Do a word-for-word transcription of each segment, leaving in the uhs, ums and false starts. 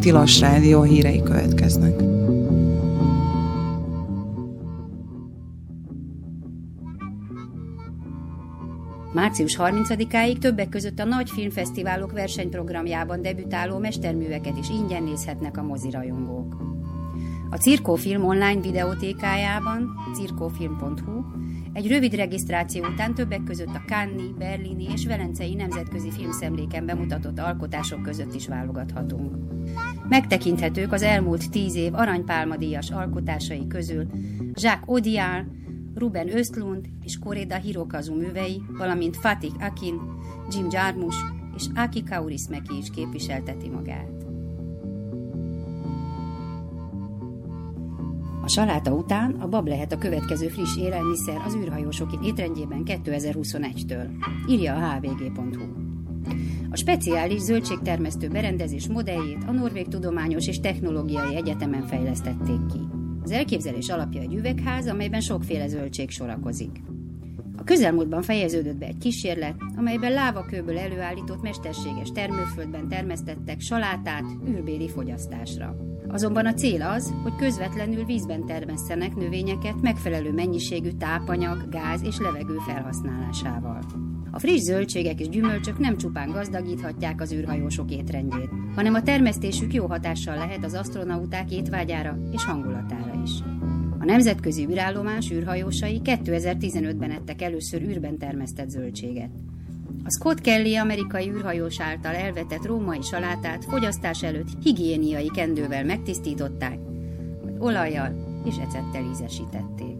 Tilos Rádió hírei következnek. március harmincadikáig többek között a nagy filmfesztiválok versenyprogramjában debütáló mesterműveket is ingyen nézhetnek a mozirajongók. A Circo Film online videótékájában, circofilm pont hu, egy rövid regisztráció után többek között a Cannes-i, berlini és velencei nemzetközi filmszemléken bemutatott alkotások között is válogathatunk. Megtekinthetők az elmúlt tíz év aranypálmadíjas alkotásai közül Jacques Audiard, Ruben Östlund és Koreda Hirokazu művei, valamint Fatih Akin, Jim Jarmusch és Aki Kaurismäki is képviselteti magát. A saláta után a bab lehet a következő friss élelmiszer az űrhajósok étrendjében kétezer-huszonegytől, írja a há vé gé pont hu. A speciális zöldségtermesztő berendezés modelljét a Norvég Tudományos és Technológiai Egyetemen fejlesztették ki. Az elképzelés alapja egy üvegház, amelyben sokféle zöldség sorakozik. A közelmúltban fejeződött be egy kísérlet, amelyben lávakőből előállított mesterséges termőföldben termesztettek salátát űrbéli fogyasztásra. Azonban a cél az, hogy közvetlenül vízben termesszenek növényeket megfelelő mennyiségű tápanyag, gáz és levegő felhasználásával. A friss zöldségek és gyümölcsök nem csupán gazdagíthatják az űrhajósok étrendjét, hanem a termesztésük jó hatással lehet az asztronauták étvágyára és hangulatára is. A nemzetközi űrállomás űrhajósai kétezer-tizenötben ettek először űrben termesztett zöldséget. A Scott Kelly amerikai űrhajós által elvetett római salátát fogyasztás előtt higiéniai kendővel megtisztították, majd olajjal és ecettel ízesítették.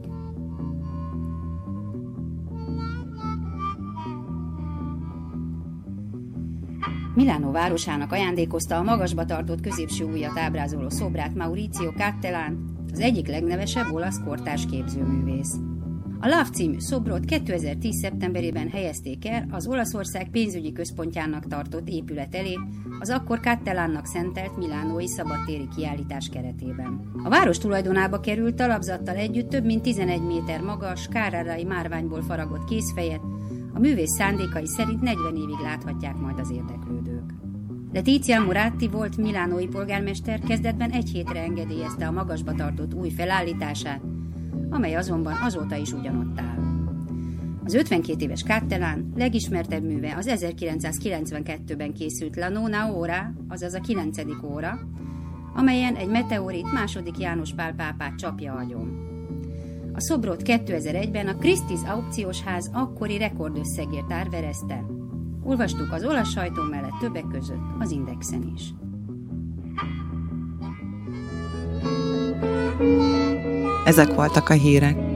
Milánó városának ajándékozta a magasba tartott középső ujjat ábrázoló szobrát Maurizio Cattelan, az egyik legnevesebb olasz kortárs képzőművész. A Love című szobrot kétezer-tíz szeptemberében helyezték el az Olaszország pénzügyi központjának tartott épület elé, az akkor Cattelannak szentelt milánói szabadtéri kiállítás keretében. A város tulajdonába került talapzattal együtt több mint tizenegy méter magas, Carrarai márványból faragott kézfejet, a művész szándékai szerint negyven évig láthatják majd az érdeklődők. Letizia Moratti volt milánói polgármester kezdetben egy hétre engedélyezte a magasba tartott új felállítását, amely azonban azóta is ugyanott áll. Az ötvenkét éves Cattelan legismertebb műve az ezerkilencszázkilencvenkettőben készült La Nona Ora, azaz a kilencedik óra, amelyen egy meteorit második János Pál pápát csapja agyon. A szobrot kétezer-egyben a Christie's aukciós ház akkori rekordösszegért árverezte. Olvastuk az olasz sajtó mellett többek között az Indexen is. Ezek voltak a hírek.